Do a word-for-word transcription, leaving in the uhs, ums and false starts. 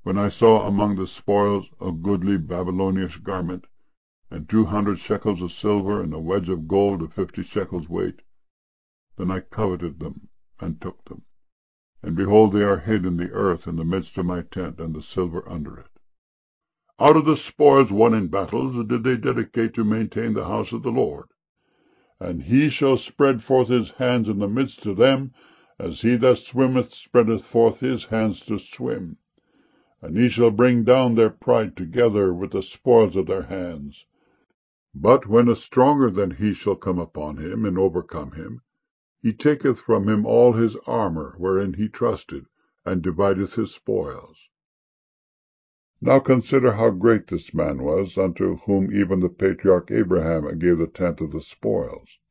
when I saw among the spoils a goodly Babylonish garment, and two hundred shekels of silver, and a wedge of gold of fifty shekels weight, then I coveted them, and took them. And behold, they are hid in the earth in the midst of my tent, and the silver under it. Out of the spoils won in battles did they dedicate to maintain the house of the Lord. And he shall spread forth his hands in the midst of them, as he that swimmeth spreadeth forth his hands to swim. And he shall bring down their pride together with the spoils of their hands. But when a stronger than he shall come upon him, and overcome him, he taketh from him all his armour wherein he trusted, and divideth his spoils. Now consider how great this man was, unto whom even the patriarch Abraham gave the tenth of the spoils.